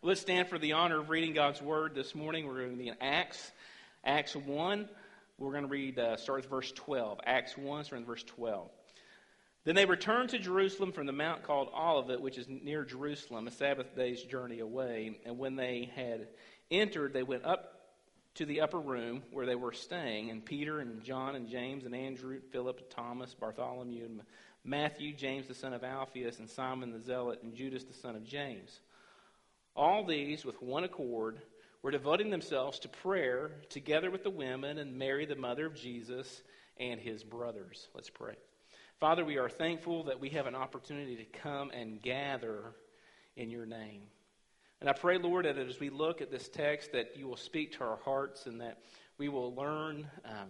Let's stand for the honor of reading God's Word this morning. We're going to be in Acts 1. We're going to read, start with verse 12. Acts 1, starting with verse 12. Then they returned to Jerusalem from the mount called Olivet, which is near Jerusalem, a Sabbath day's journey away. And when they had entered, they went up to the upper room where they were staying, and Peter and John and James and Andrew, Philip, Thomas, Bartholomew, and Matthew, James the son of Alphaeus, and Simon the Zealot, and Judas the son of James. All these, with one accord, were devoting themselves to prayer together with the women and Mary, the mother of Jesus, and his brothers. Let's pray. Father, we are thankful that we have an opportunity to come and gather in your name. And I pray, Lord, that as we look at this text, that you will speak to our hearts and that we will learn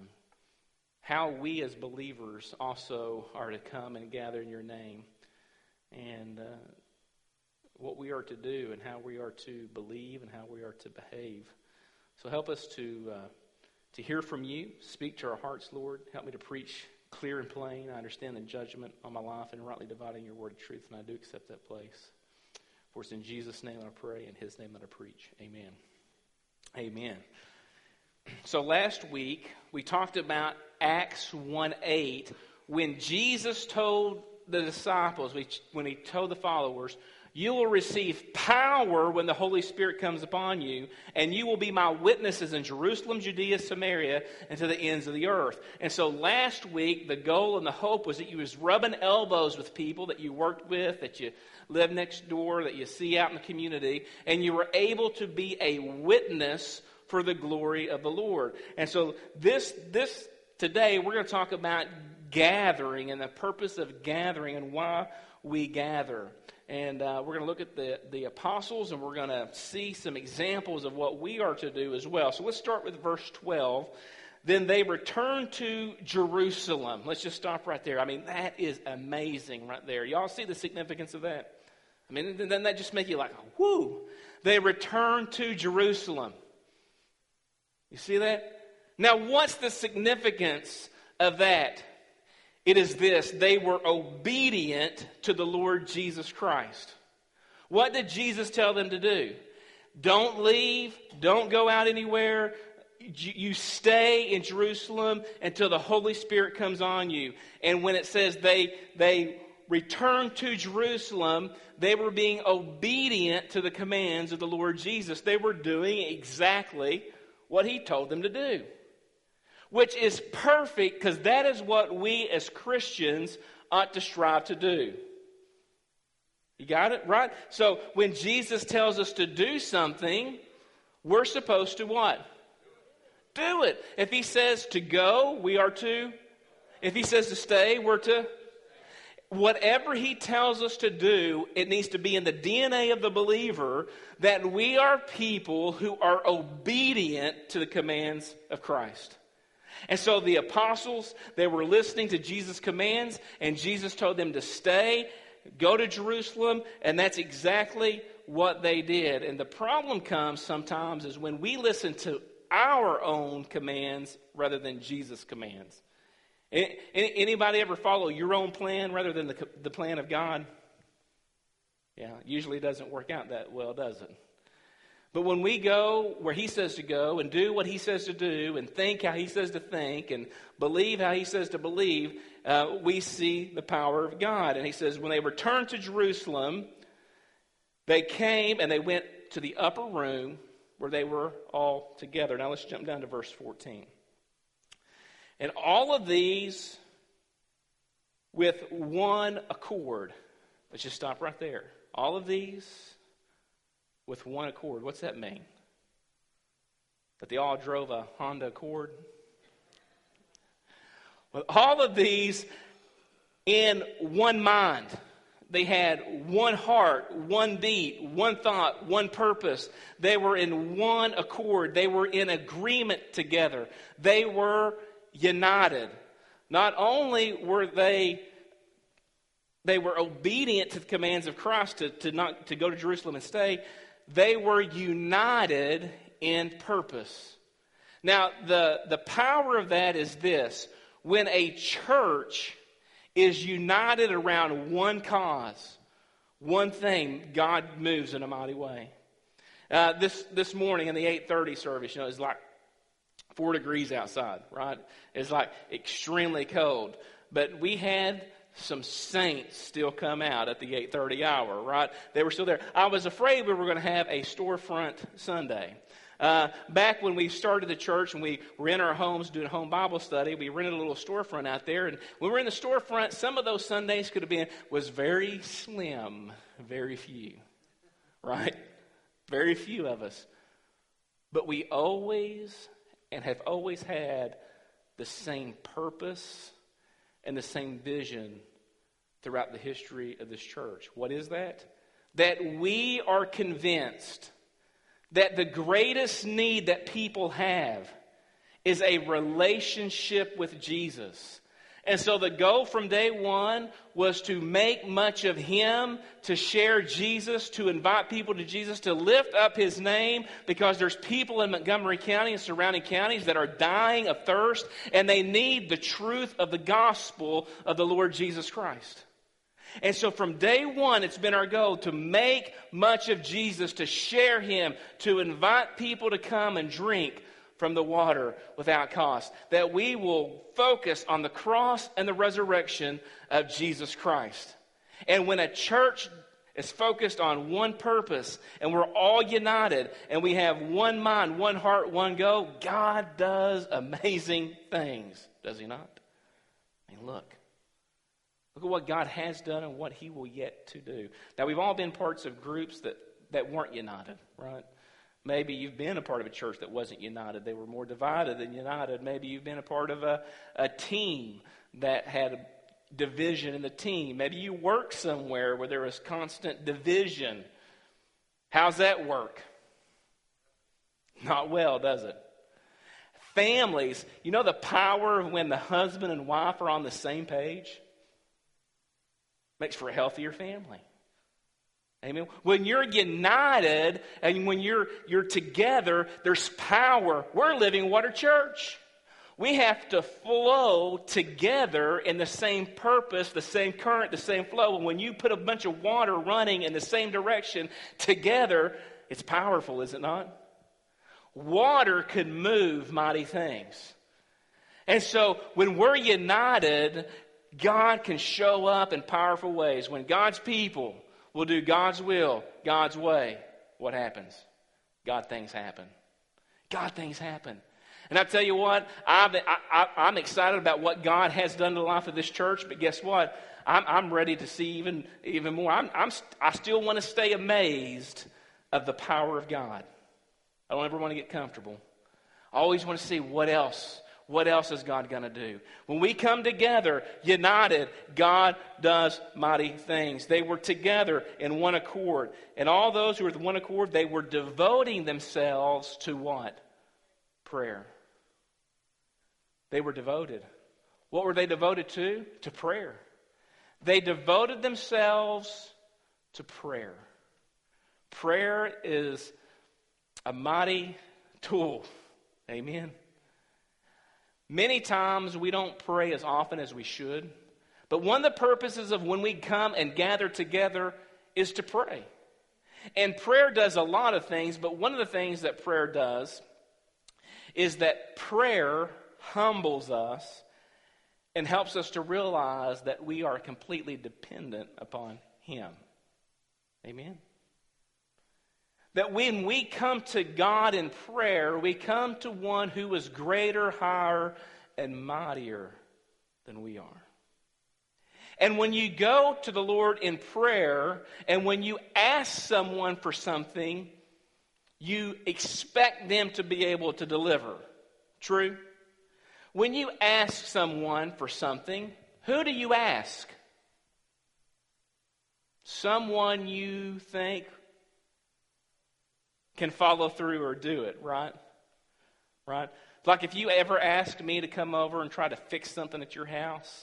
how we as believers also are to come and gather in your name. And what we are to do and how we are to believe and how we are to behave. So help us to hear from you. Speak to our hearts, Lord. Help me to preach clear and plain. I understand the judgment on my life and rightly dividing your word of truth, and I do accept that place. For it's in Jesus' name I pray, in his name that I preach. Amen. Amen. So last week we talked about Acts 1:8 when Jesus told the disciples, when he told the followers, you will receive power when the Holy Spirit comes upon you, and you will be my witnesses in Jerusalem, Judea, Samaria, and to the ends of the earth. And so last week, the goal and the hope was that you was rubbing elbows with people that you worked with, that you live next door, that you see out in the community, and you were able to be a witness for the glory of the Lord. And so this today, we're going to talk about gathering and the purpose of gathering and why we gather. And we're going to look at the apostles, and we're going to see some examples of what we are to do as well. So let's start with verse 12. Then they returned to Jerusalem. Let's just stop right there. I mean, that is amazing right there. Y'all see the significance of that? I mean, doesn't that just make you like, whoo? They returned to Jerusalem. You see that? Now, what's the significance of that? It is this: they were obedient to the Lord Jesus Christ. What did Jesus tell them to do? Don't leave. Don't go out anywhere. You stay in Jerusalem until the Holy Spirit comes on you. And when it says they returned to Jerusalem, they were being obedient to the commands of the Lord Jesus. They were doing exactly what he told them to do. Which is perfect, because that is what we as Christians ought to strive to do. You got it? Right? So when Jesus tells us to do something, we're supposed to what? Do it. If he says to go, we are to. If he says to stay, we're to. Whatever he tells us to do, it needs to be in the DNA of the believer that we are people who are obedient to the commands of Christ. And so the apostles, they were listening to Jesus' commands, and Jesus told them to stay, go to Jerusalem, and that's exactly what they did. And the problem comes sometimes is when we listen to our own commands rather than Jesus' commands. Anybody ever follow your own plan rather than the plan of God? Yeah, usually it doesn't work out that well, does it? But when we go where he says to go and do what he says to do and think how he says to think and believe how he says to believe, we see the power of God. And he says when they returned to Jerusalem, they came and they went to the upper room where they were all together. Now let's jump down to verse 14. And all of these with one accord. Let's just stop right there. All of these with one accord. What's that mean? That they all drove a Honda Accord? Well, all of these in one mind. They had one heart, one beat, one thought, one purpose. They were in one accord. They were in agreement together. They were united. Not only were they were obedient to the commands of Christ to go to Jerusalem and stay, they were united in purpose. Now, the power of that is this. When a church is united around one cause, one thing, God moves in a mighty way. This morning in the 8:30 service, it's like 4 degrees outside, right? It's like extremely cold. But we had some saints still come out at the 8:30 hour, right? They were still there. I was afraid we were going to have a storefront Sunday. Back when we started the church and we were in our homes doing home Bible study, we rented a little storefront out there. And when we were in the storefront, some of those Sundays was very slim, very few, right? Very few of us. But we always and have always had the same purpose and the same vision throughout the history of this church. What is that? That we are convinced that the greatest need that people have is a relationship with Jesus. And so the goal from day one was to make much of Him, to share Jesus, to invite people to Jesus, to lift up His name, because there's people in Montgomery County and surrounding counties that are dying of thirst, and they need the truth of the gospel of the Lord Jesus Christ. And so from day one, it's been our goal to make much of Jesus, to share Him, to invite people to come and drink from the water without cost. That we will focus on the cross and the resurrection of Jesus Christ. And when a church is focused on one purpose, and we're all united, and we have one mind, one heart, one goal, God does amazing things. Does He not? I mean, look at what God has done and what He will yet to do. Now, we've all been parts of groups that weren't united, right? Maybe you've been a part of a church that wasn't united. They were more divided than united. Maybe you've been a part of a team that had a division in the team. Maybe you work somewhere where there was constant division. How's that work? Not well, does it? Families, you know the power of when the husband and wife are on the same page? Makes for a healthier family. Amen. When you're united and when you're together, there's power. We're Living Water Church. We have to flow together in the same purpose, the same current, the same flow. And when you put a bunch of water running in the same direction together, it's powerful, is it not? Water can move mighty things. And so when we're united, God can show up in powerful ways. When God's people will do God's will, God's way, what happens? God things happen. God things happen. And I tell you what, I'm excited about what God has done in the life of this church. But guess what? I'm ready to see even more. I still want to stay amazed of the power of God. I don't ever want to get comfortable. I always want to see what else. What else is God going to do? When we come together, united, God does mighty things. They were together in one accord. And all those who were in one accord, they were devoting themselves to what? Prayer. They were devoted. What were they devoted to? To prayer. They devoted themselves to prayer. Prayer is a mighty tool. Amen. Many times we don't pray as often as we should. But one of the purposes of when we come and gather together is to pray. And prayer does a lot of things, but one of the things that prayer does is that prayer humbles us and helps us to realize that we are completely dependent upon Him. Amen? That when we come to God in prayer, we come to one who is greater, higher, and mightier than we are. And when you go to the Lord in prayer, and when you ask someone for something, you expect them to be able to deliver. True? When you ask someone for something, who do you ask? Someone you think can follow through or do it, right? Right? Like if you ever asked me to come over and try to fix something at your house,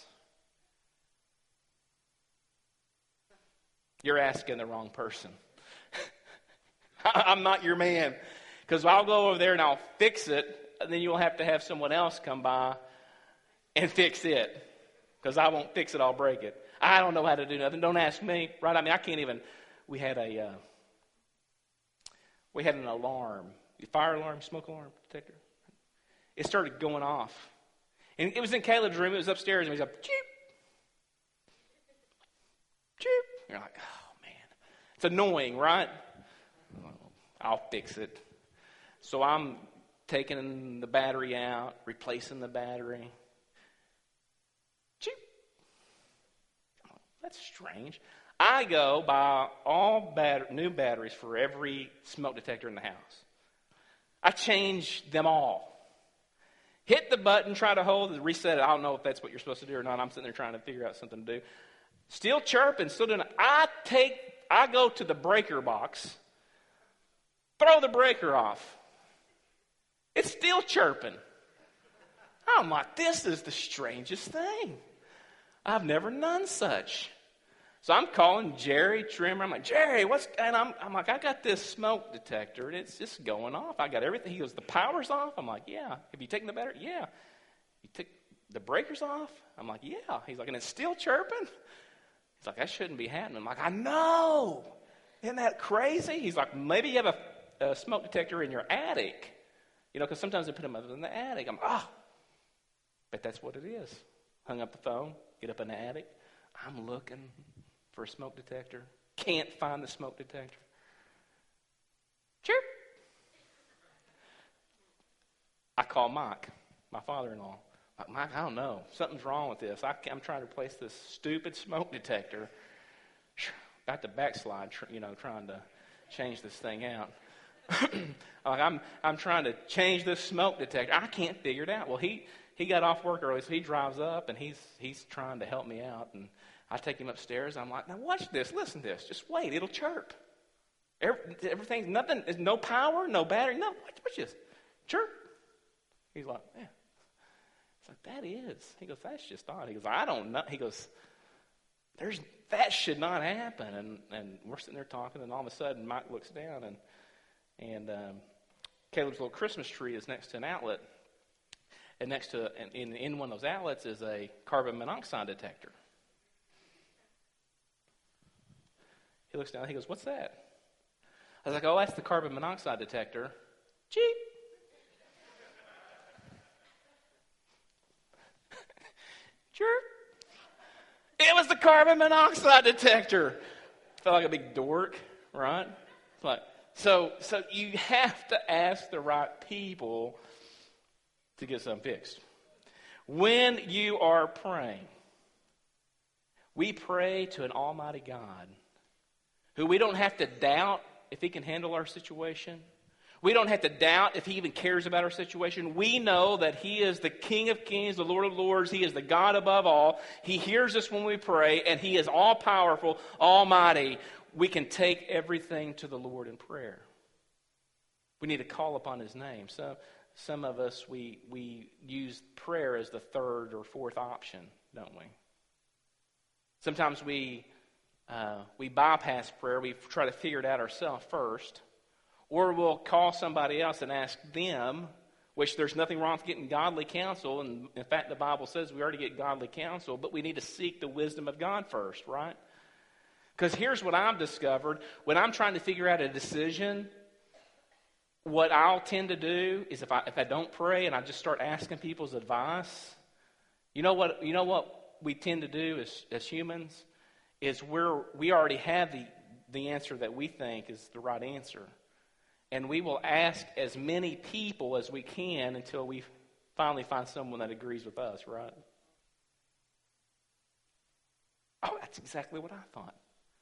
you're asking the wrong person. I'm not your man. Because I'll go over there and I'll fix it, and then you'll have to have someone else come by and fix it. Because I won't fix it, I'll break it. I don't know how to do nothing. Don't ask me, right? I mean, I can't even. We had we had an alarm, fire alarm, smoke alarm detector. It started going off. And it was in Caleb's room. It was upstairs, and he was like, cheep, cheep. You're like, oh, man. It's annoying, right? I'll fix it. So I'm taking the battery out, replacing the battery. Cheep. Oh, that's strange. I go buy all new batteries for every smoke detector in the house. I change them all. Hit the button, try to hold it, reset it. I don't know if that's what you're supposed to do or not. I'm sitting there trying to figure out something to do. Still chirping, still doing it. I go to the breaker box, throw the breaker off. It's still chirping. I'm like, this is the strangest thing. I've never known such. So I'm calling Jerry Trimmer. I'm like, Jerry, and I'm like, I got this smoke detector, and it's just going off. I got everything. He goes, the power's off? I'm like, yeah. Have you taken the battery? Yeah. You took the breakers off? I'm like, yeah. He's like, and it's still chirping? He's like, that shouldn't be happening. I'm like, I know. Isn't that crazy? He's like, maybe you have a smoke detector in your attic. You know, because sometimes they put them up in the attic. I'm like, but that's what it is. Hung up the phone, get up in the attic. I'm looking for a smoke detector. Can't find the smoke detector. Chirp. I call Mike, my father-in-law. Like, Mike, I don't know. Something's wrong with this. I'm trying to replace this stupid smoke detector. About to backslide, trying to change this thing out. I'm trying to change this smoke detector. I can't figure it out. Well, he got off work early, so he drives up, and he's trying to help me out. And I take him upstairs. I'm like, now watch this. Listen to this. Just wait. It'll chirp. Everything's nothing. There's no power, no battery. No, watch this. Chirp. He's like, yeah. It's like, that is. He goes, that's just odd. He goes, I don't know. He goes, that should not happen. And we're sitting there talking, and all of a sudden Mike looks down, and Caleb's little Christmas tree is next to an outlet. And in one of those outlets is a carbon monoxide detector. He looks down, he goes, what's that? I was like, oh, that's the carbon monoxide detector. Cheap. Sure. It was the carbon monoxide detector. Felt like a big dork, right? Like, so you have to ask the right people to get something fixed. When you are praying, we pray to an almighty God who we don't have to doubt if he can handle our situation. We don't have to doubt if he even cares about our situation. We know that he is the King of Kings, the Lord of Lords. He is the God above all. He hears us when we pray, and he is all-powerful, almighty. We can take everything to the Lord in prayer. We need to call upon his name. So some of us, we use prayer as the third or fourth option, don't we? Sometimes we bypass prayer. We try to figure it out ourselves first. Or we'll call somebody else and ask them, which there's nothing wrong with getting godly counsel. And in fact, the Bible says we already get godly counsel, but we need to seek the wisdom of God first, right? Because here's what I've discovered. When I'm trying to figure out a decision, what I'll tend to do is if I don't pray and I just start asking people's advice, you know what we tend to do as humans is we already have the answer that we think is the right answer. And we will ask as many people as we can until we finally find someone that agrees with us, right? Oh, that's exactly what I thought.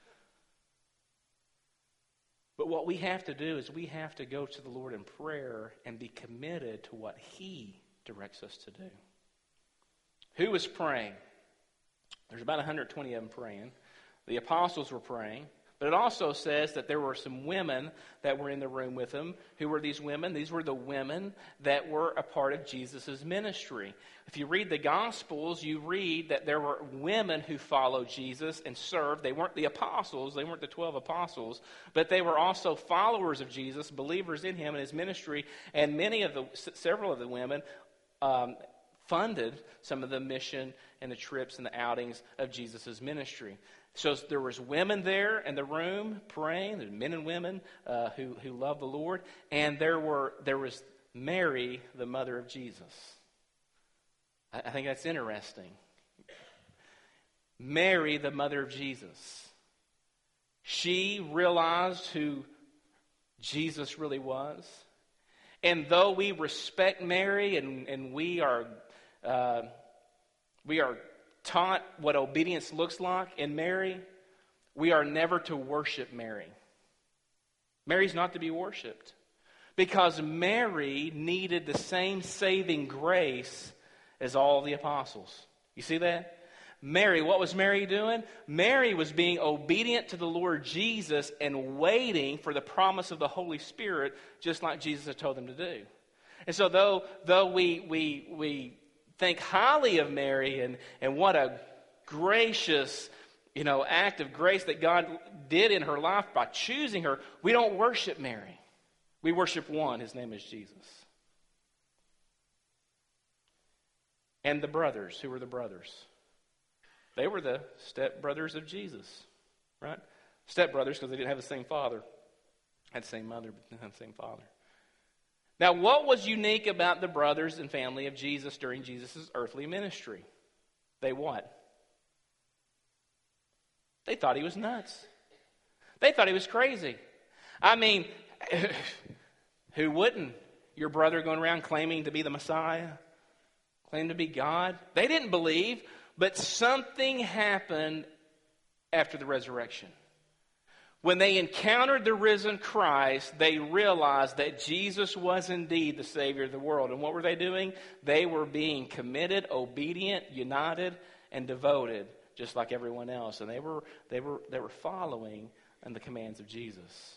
But what we have to do is we have to go to the Lord in prayer and be committed to what he directs us to do. Who was praying? There's about 120 of them praying. The apostles were praying. But it also says that there were some women that were in the room with him. Who were these women? These were the women that were a part of Jesus' ministry. If you read the Gospels, you read that there were women who followed Jesus and served. They weren't the apostles. They weren't the 12 apostles. But they were also followers of Jesus, believers in him and his ministry. And several of the women funded some of the mission and the trips and the outings of Jesus' ministry. So there was women there in the room praying. There's men and women who love the Lord. And there was Mary, the mother of Jesus. I think that's interesting. Mary, the mother of Jesus. She realized who Jesus really was. And though we respect Mary and we are taught what obedience looks like in Mary, we are never to worship Mary. Mary's not to be worshiped. Because Mary needed the same saving grace as all the apostles. You see that? Mary, what was Mary doing? Mary was being obedient to the Lord Jesus and waiting for the promise of the Holy Spirit, just like Jesus had told them to do. And so though we think highly of Mary and what a gracious, act of grace that God did in her life by choosing her, we don't worship Mary. We worship one. His name is Jesus. And the brothers. Who were the brothers? They were the stepbrothers of Jesus, right? Stepbrothers because they didn't have the same father. Had the same mother, but didn't have the same father. Now, what was unique about the brothers and family of Jesus during Jesus' earthly ministry? They what? They thought he was nuts. They thought he was crazy. I mean, who wouldn't? Your brother going around claiming to be the Messiah? Claiming to be God? They didn't believe. But something happened after the resurrection. When they encountered the risen Christ, they realized that Jesus was indeed the Savior of the world. And what were they doing? They were being committed, obedient, united, and devoted, just like everyone else. And they were following in the commands of Jesus.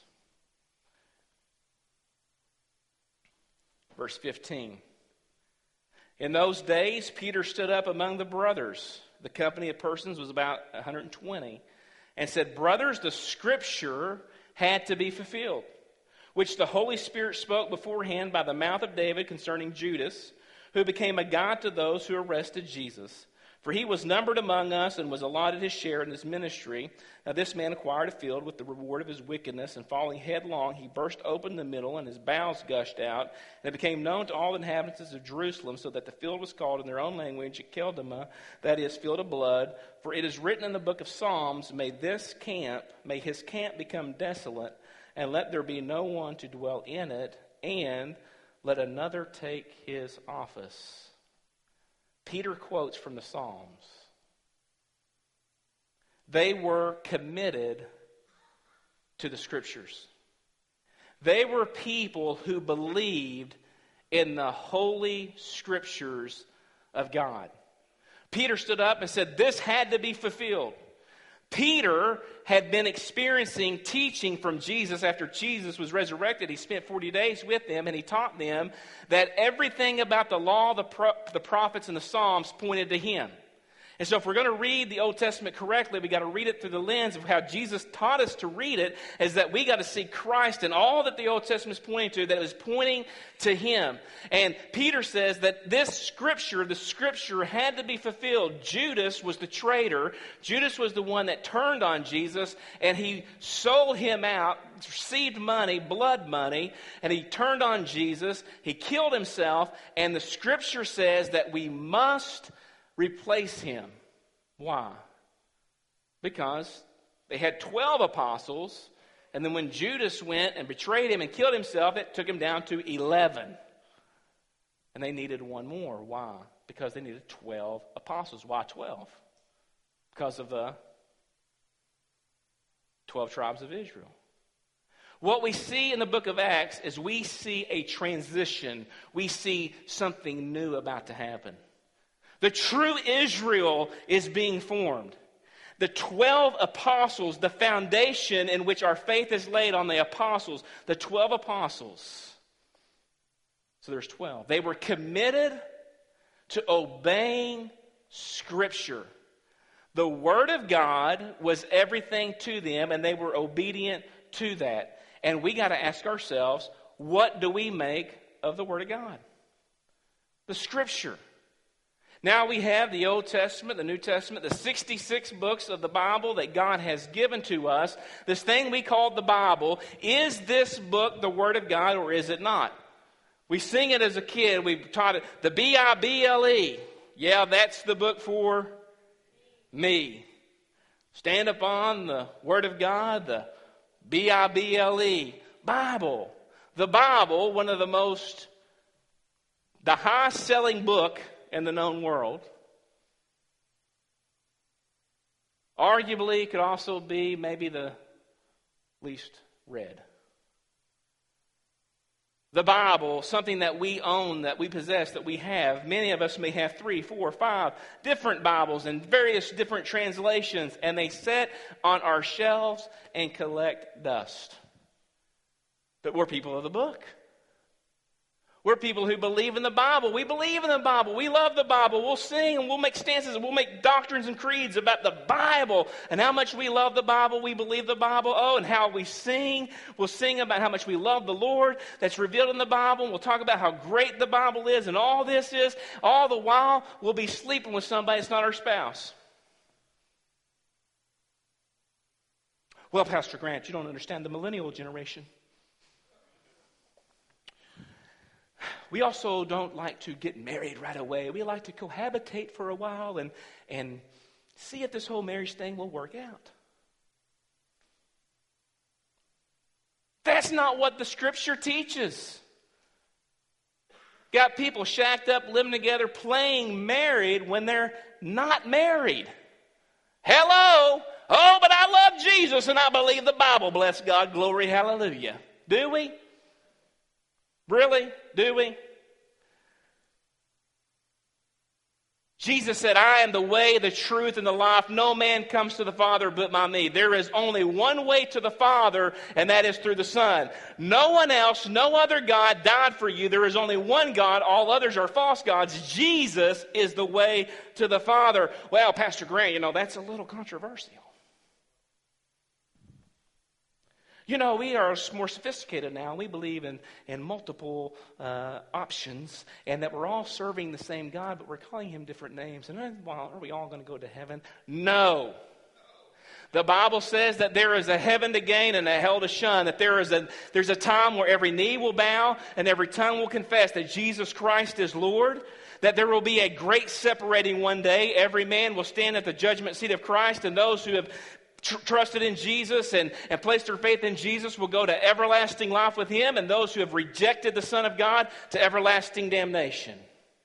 Verse 15. In those days, Peter stood up among the brothers. The company of persons was about 120. And said, brothers, the scripture had to be fulfilled, which the Holy Spirit spoke beforehand by the mouth of David concerning Judas, who became a guide to those who arrested Jesus. For he was numbered among us and was allotted his share in his ministry. Now this man acquired a field with the reward of his wickedness, and falling headlong, he burst open the middle, and his bowels gushed out. And it became known to all the inhabitants of Jerusalem, so that the field was called in their own language, Keldama, that is, field of blood. For it is written in the book of Psalms, may his camp become desolate, and let there be no one to dwell in it, and let another take his office. Peter quotes from the Psalms. They were committed to the Scriptures. They were people who believed in the Holy Scriptures of God. Peter stood up and said, this had to be fulfilled. Peter had been experiencing teaching from Jesus after Jesus was resurrected. He spent 40 days with them, and he taught them that everything about the law, the prophets, and the Psalms pointed to him. And so if we're going to read the Old Testament correctly, we got to read it through the lens of how Jesus taught us to read it, is that we got to see Christ and all that the Old Testament is pointing to, that it was pointing to him. And Peter says that this scripture, the scripture had to be fulfilled. Judas was the traitor. Judas was the one that turned on Jesus, and he sold him out, received money, blood money, and he turned on Jesus. He killed himself, and the scripture says that we must replace him. Why? Because they had 12 apostles, and then when Judas went and betrayed him and killed himself, it took him down to 11. And they needed one more. Why? Because they needed 12 apostles. Why 12? Because of the 12 tribes of Israel. What we see in the book of Acts is we see a transition. We see something new about to happen. The true Israel is being formed. The 12 apostles, the foundation in which our faith is laid on the apostles, the 12 apostles. So there's 12. They were committed to obeying Scripture. The Word of God was everything to them, and they were obedient to that. And we got to ask ourselves, what do we make of the Word of God? The Scripture. Now we have the Old Testament, the New Testament, the 66 books of the Bible that God has given to us. This thing we call the Bible. Is this book the Word of God or is it not? We sing it as a kid. We've taught it, the Bible. Yeah, that's the book for me. Stand upon the Word of God, the Bible. Bible. The Bible, one of the highest selling book in the known world. Arguably, could also be maybe the least read. The Bible, something that we own, that we possess, that we have. Many of us may have 3, 4, 5 different Bibles and various different translations, and they sit on our shelves and collect dust. But we're people of the book. We're people who believe in the Bible. We believe in the Bible. We love the Bible. We'll sing and we'll make stanzas and we'll make doctrines and creeds about the Bible and how much we love the Bible. We believe the Bible. Oh, and how we sing. We'll sing about how much we love the Lord that's revealed in the Bible. And we'll talk about how great the Bible is and all this is. All the while, we'll be sleeping with somebody that's not our spouse. Well, Pastor Grant, you don't understand the millennial generation. We also don't like to get married right away. We like to cohabitate for a while and see if this whole marriage thing will work out. That's not what the Scripture teaches. Got people shacked up, living together, playing married when they're not married. Hello? Oh, but I love Jesus and I believe the Bible. Bless God, glory, hallelujah. Do we? Really? Do we? Jesus said, I am the way, the truth, and the life. No man comes to the Father but by me. There is only one way to the Father, and that is through the Son. No one else, no other God died for you. There is only one God. All others are false gods. Jesus is the way to the Father. Well, Pastor Grant, that's a little controversial. We are more sophisticated now. We believe in multiple options and that we're all serving the same God, but we're calling him different names. And are we all going to go to heaven? No. The Bible says that there is a heaven to gain and a hell to shun, that there's a time where every knee will bow and every tongue will confess that Jesus Christ is Lord, that there will be a great separating one day. Every man will stand at the judgment seat of Christ, and those who have trusted in Jesus and placed their faith in Jesus will go to everlasting life with him, and those who have rejected the Son of God to everlasting damnation.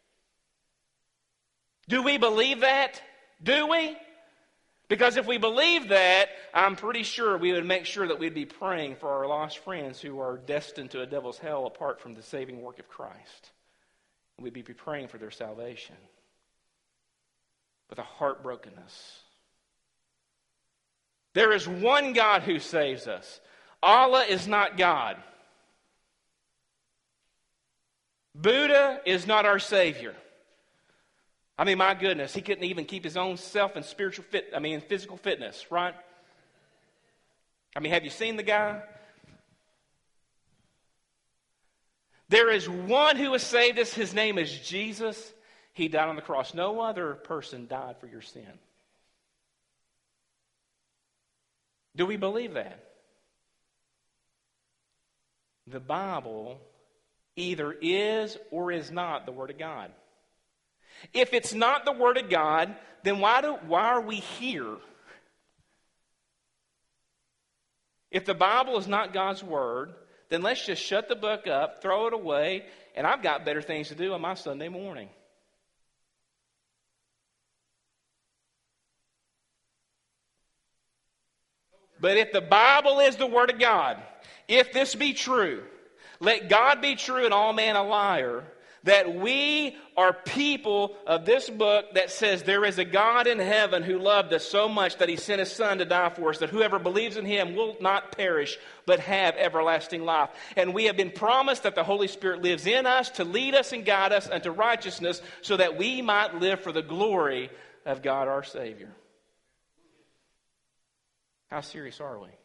Do we believe that? Do we? Because if we believe that, I'm pretty sure we would make sure that we'd be praying for our lost friends who are destined to a devil's hell apart from the saving work of Christ. We'd be praying for their salvation with a heartbrokenness. There is one God who saves us. Allah is not God. Buddha is not our Savior. My goodness, he couldn't even keep his own self in physical fitness, right? Have you seen the guy? There is one who has saved us. His name is Jesus. He died on the cross. No other person died for your sin. Do we believe that? The Bible either is or is not the Word of God. If it's not the Word of God, then why are we here? If the Bible is not God's Word, then let's just shut the book up, throw it away, and I've got better things to do on my Sunday morning. But if the Bible is the Word of God, if this be true, let God be true and all man a liar, that we are people of this book that says there is a God in heaven who loved us so much that he sent his Son to die for us, that whoever believes in him will not perish but have everlasting life. And we have been promised that the Holy Spirit lives in us to lead us and guide us unto righteousness so that we might live for the glory of God our Savior. How serious are we?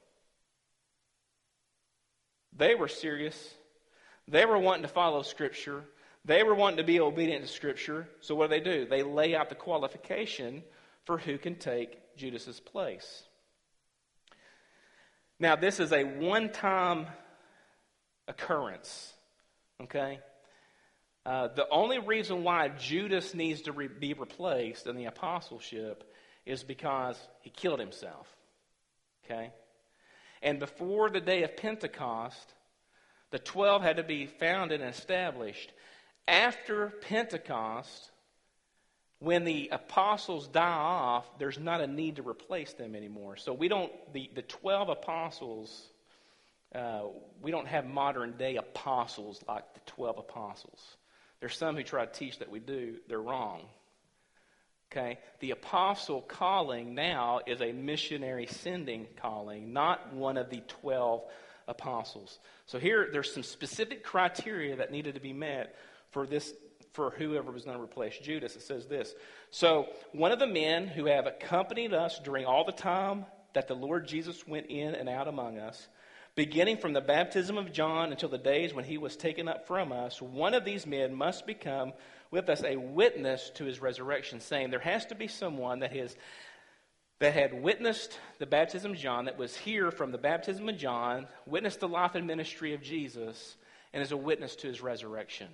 They were serious. They were wanting to follow Scripture. They were wanting to be obedient to Scripture, so what do? They lay out the qualification for who can take Judas's place. Now, this is a one-time occurrence, okay? The only reason why Judas needs to be replaced in the apostleship is because he killed himself, okay? And before the day of Pentecost, the 12 had to be founded and established. After Pentecost, when the apostles die off, there's not a need to replace them anymore. So the 12 apostles, we don't have modern day apostles like the 12 apostles. There's some who try to teach that we do. They're wrong. Okay? The apostle calling now is a missionary sending calling, not one of the 12 apostles. So here, there's some specific criteria that needed to be met for whoever was going to replace Judas. It says this: so one of the men who have accompanied us during all the time that the Lord Jesus went in and out among us, beginning from the baptism of John until the days when he was taken up from us, one of these men must become with us a witness to his resurrection, saying there has to be someone that had witnessed the baptism of John, that was here from the baptism of John, witnessed the life and ministry of Jesus, and is a witness to his resurrection.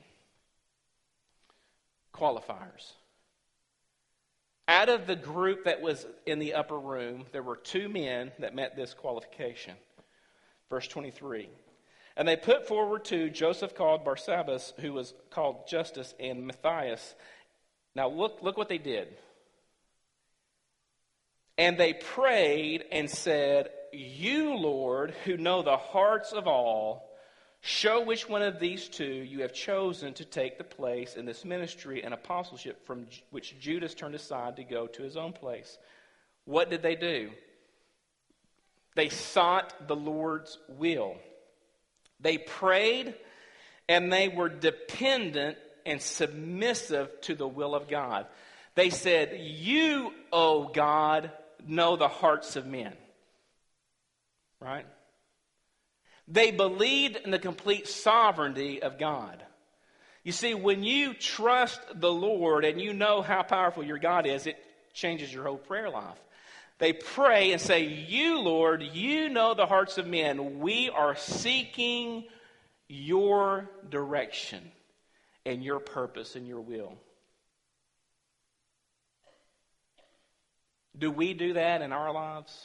Qualifiers. Out of the group that was in the upper room, there were two men that met this qualification. Verse 23. And they put forward to Joseph called Barsabbas, who was called Justus, and Matthias. Now look what they did. And they prayed and said, "You, Lord, who know the hearts of all, show which one of these two you have chosen to take the place in this ministry and apostleship from which Judas turned aside to go to his own place." What did they do? They sought the Lord's will. They prayed, and they were dependent and submissive to the will of God. They said, "You, O God, know the hearts of men." Right? They believed in the complete sovereignty of God. You see, when you trust the Lord and you know how powerful your God is, it changes your whole prayer life. They pray and say, "You, Lord, you know the hearts of men. We are seeking your direction and your purpose and your will." Do we do that in our lives?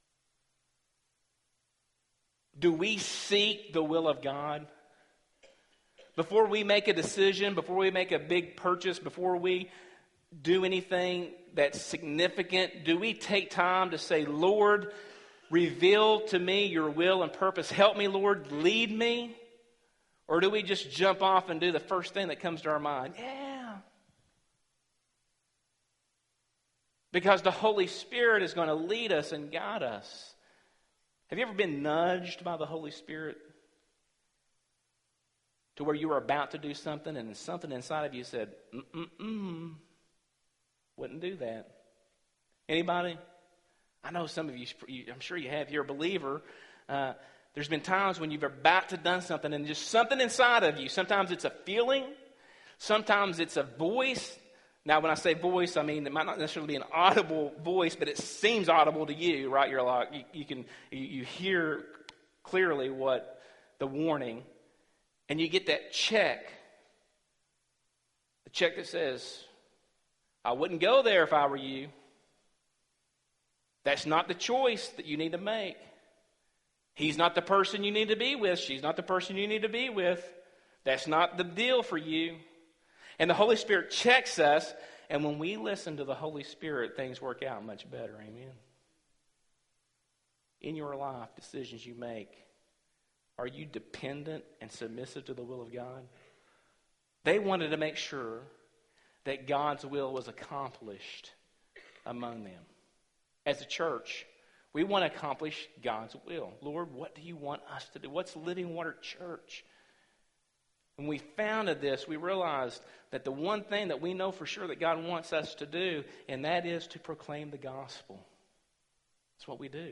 Do we seek the will of God? Before we make a decision, before we make a big purchase, before we do anything that's significant, do we take time to say, "Lord, reveal to me your will and purpose. Help me, Lord, lead me"? Or do we just jump off and do the first thing that comes to our mind? Yeah. Because the Holy Spirit is going to lead us and guide us. Have you ever been nudged by the Holy Spirit to where you were about to do something and something inside of you said, wouldn't do that? Anybody? I know some of you, I'm sure you have. You're a believer. There's been times when you've about to done something and just something inside of you. Sometimes it's a feeling. Sometimes it's a voice. Now, when I say voice, I mean it might not necessarily be an audible voice, but it seems audible to you, right? You're like, you hear clearly what the warning, and you get that check. The check that says, "I wouldn't go there if I were you." That's not the choice that you need to make. He's not the person you need to be with. She's not the person you need to be with. That's not the deal for you. And the Holy Spirit checks us, and when we listen to the Holy Spirit, things work out much better. Amen. In your life, decisions you make, are you dependent and submissive to the will of God? They wanted to make sure that God's will was accomplished among them. As a church, we want to accomplish God's will. Lord, what do you want us to do? What's Living Water Church? When we founded this, we realized that the one thing that we know for sure that God wants us to do, and that is to proclaim the gospel. That's what we do.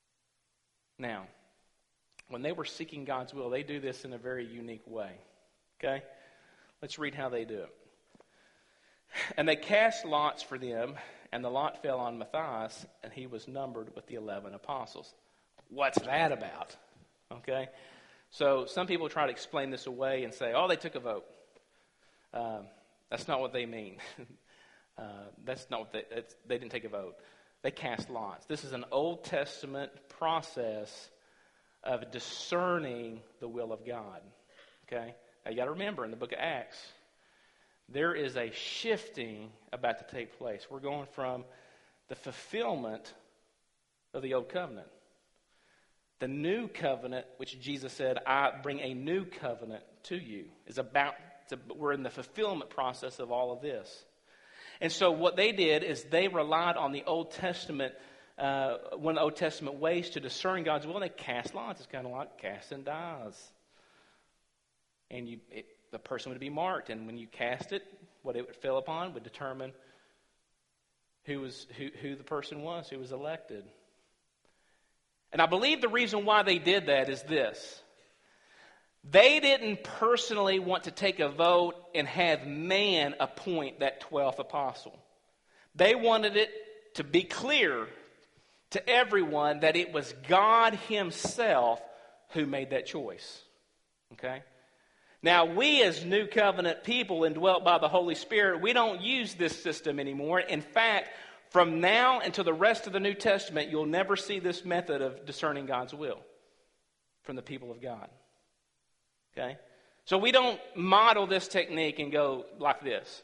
Now, when they were seeking God's will, they do this in a very unique way. Okay? Let's read how they do it. And they cast lots for them, and the lot fell on Matthias, and he was numbered with the 11 apostles. What's that about? Okay? So some people try to explain this away and say, oh, they took a vote. That's not what they mean. That's not what they didn't take a vote. They cast lots. This is an Old Testament process of discerning the will of God. Okay? Now you got to remember, in the book of Acts, there is a shifting about to take place. We're going from the fulfillment of the old covenant. The new covenant, which Jesus said, I bring a new covenant to you, we're in the fulfillment process of all of this. And so what they did is they relied on the Old Testament, one of the Old Testament ways to discern God's will, and they cast lots. It's kind of like casting dice. And the person would be marked, and when you cast it, what it fell upon would determine who the person was, who was elected. And I believe the reason why they did that is this. They didn't personally want to take a vote and have man appoint that 12th apostle. They wanted it to be clear to everyone that it was God himself who made that choice. Okay? Now, we as New Covenant people indwelt by the Holy Spirit, we don't use this system anymore. In fact, from now until the rest of the New Testament, you'll never see this method of discerning God's will from the people of God. Okay? So we don't model this technique and go like this.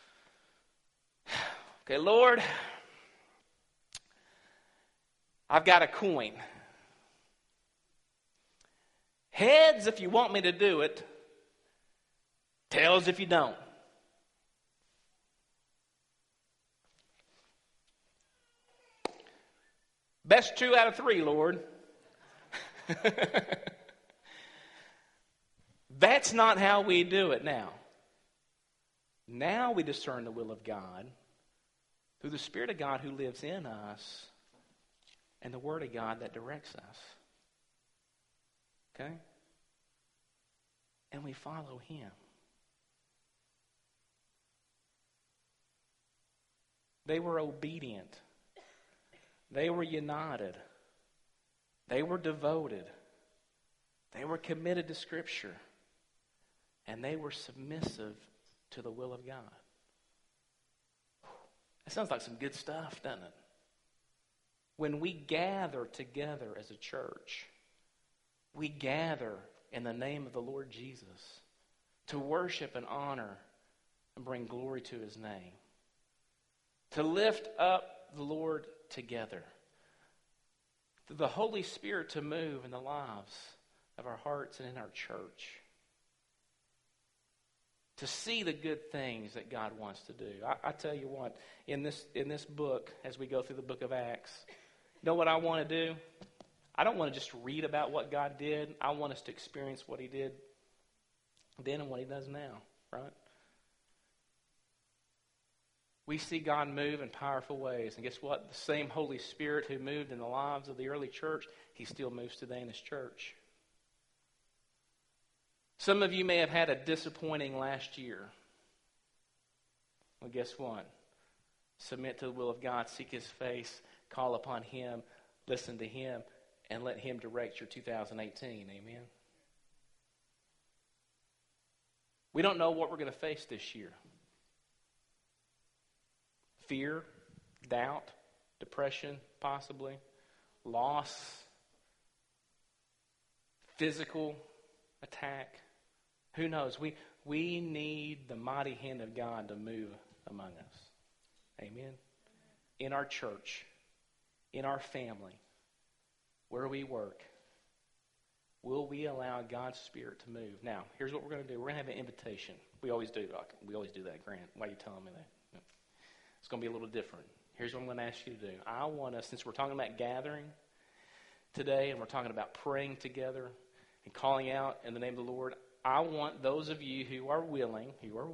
Okay, Lord, I've got a coin. Heads if you want me to do it. Tails if you don't. Best 2 out of 3, Lord. That's not how we do it now. Now we discern the will of God through the Spirit of God who lives in us and the Word of God that directs us. Okay? And we follow Him. They were obedient. They were united. They were devoted. They were committed to Scripture. And they were submissive to the will of God. That sounds like some good stuff, doesn't it? When we gather together as a church, we gather in the name of the Lord Jesus to worship and honor and bring glory to His name. To lift up the Lord together. The Holy Spirit to move in the lives of our hearts and in our church. To see the good things that God wants to do. I tell you what, in this book, as we go through the book of Acts, you know what I want to do? I don't want to just read about what God did. I want us to experience what He did then and what He does now, right? We see God move in powerful ways. And guess what? The same Holy Spirit who moved in the lives of the early church, He still moves today in His church. Some of you may have had a disappointing last year. Well, guess what? Submit to the will of God, seek His face, call upon Him, listen to Him, and let Him direct your 2018. Amen? We don't know what we're going to face this year. Fear, doubt, depression, possibly, loss, physical attack. Who knows? We need the mighty hand of God to move among us. Amen? In our church, in our family, where we work, will we allow God's Spirit to move? Now, here's what we're going to do. We're going to have an invitation. We always do. We always do that, Grant. Why are you telling me that? It's going to be a little different. Here's what I'm going to ask you to do. I want us, since we're talking about gathering today and we're talking about praying together and calling out in the name of the Lord, I want those of you who are willing,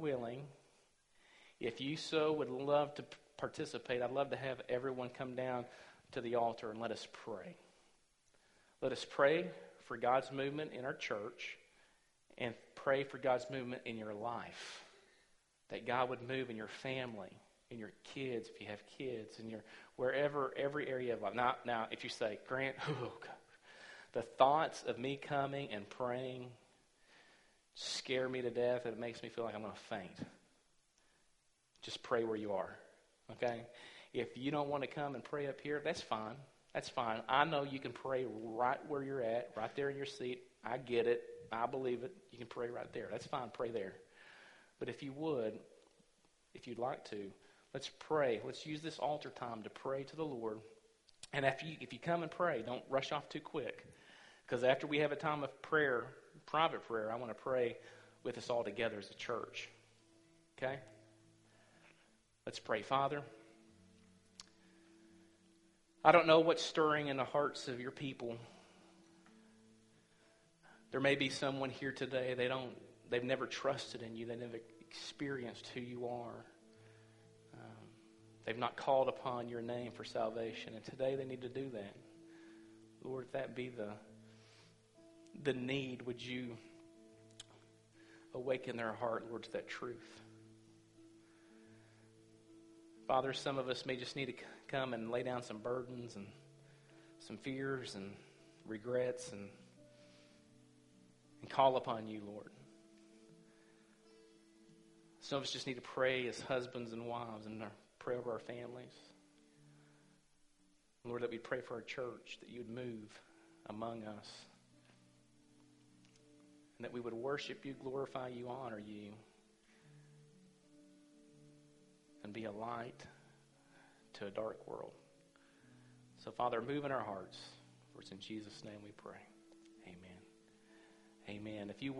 if you so would love to participate, I'd love to have everyone come down to the altar and let us pray. Let us pray for God's movement in our church and pray for God's movement in your life. That God would move in your family, in your kids, if you have kids, in your wherever, every area of life. Now, if you say, Grant, oh God, the thoughts of me coming and praying scare me to death, and it makes me feel like I'm going to faint. Just pray where you are, okay? If you don't want to come and pray up here, that's fine. That's fine. I know you can pray right where you're at, right there in your seat. I get it. I believe it. You can pray right there. That's fine. Pray there. But if you would, if you'd like to, let's pray. Let's use this altar time to pray to the Lord. And if you come and pray, don't rush off too quick. Because after we have a time of prayer, private prayer, I want to pray with us all together as a church. Okay? Let's pray. Father, I don't know what's stirring in the hearts of your people. There may be someone here today, they've never trusted in you. They've never experienced who you are. They've not called upon your name for salvation. And today they need to do that. Lord, if that be the need, would you awaken their heart, Lord, to that truth? Father, some of us may just need to come and lay down some burdens and some fears and regrets and call upon you, Lord. Some of us just need to pray as husbands and wives and pray over our families. Lord, that we pray for our church, that you would move among us, and that we would worship you, glorify you, honor you, and be a light to a dark world. So, Father, move in our hearts. For it's in Jesus' name we pray. Amen. Amen. If you